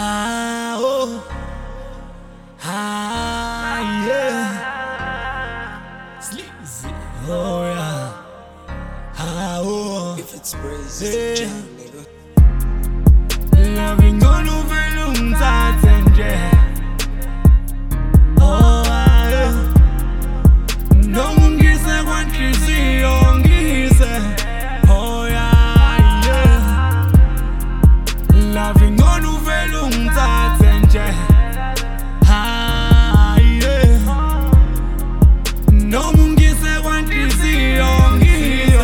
Ah, oh, ah, yeah. Sleazy, oh yeah. Ah, oh, If it's praise, yeah. it's a jam, nigga. Loving on over long times and yeah. Oh, ah, yeah. No one gets a one kissy on gisa. Oh, yeah, yeah. Loving on over long times and yeah. Ah, yeah. No one gets a one kissy on gisa.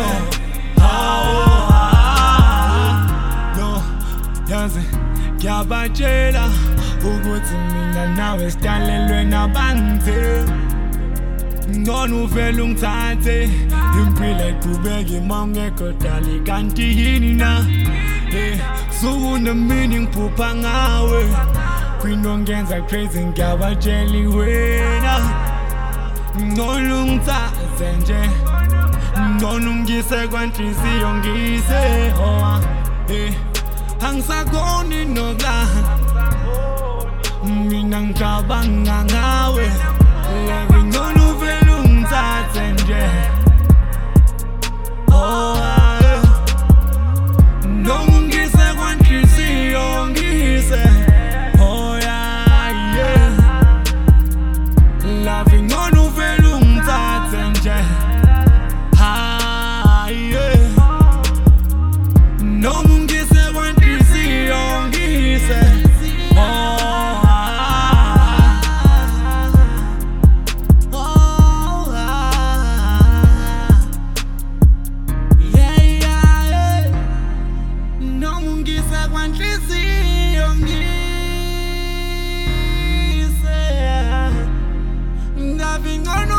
No, yazi, ngiyabajela ukuthi mina nawe sidalelwe nabantu. Ngcono uvele ungithathe impilo iqhubeke uma ungekho dali kanti yini na sukunemini ngiphupha ngawe kwinto ongenza crazy ngiyabajeli wena ngcono ungithathe nje ngcono ungise kwanhliziyo ngise angisakhoni nokulala mina ngicabanga ngawe ngcono uvele ungithathe nje noma ungise kwanhliziyo ngise yeah. Love ngcono uvele ungithathe nje yeah. Noma ungise kwanhliziyo ngise kwanhliziyo ngise ngabe ngcono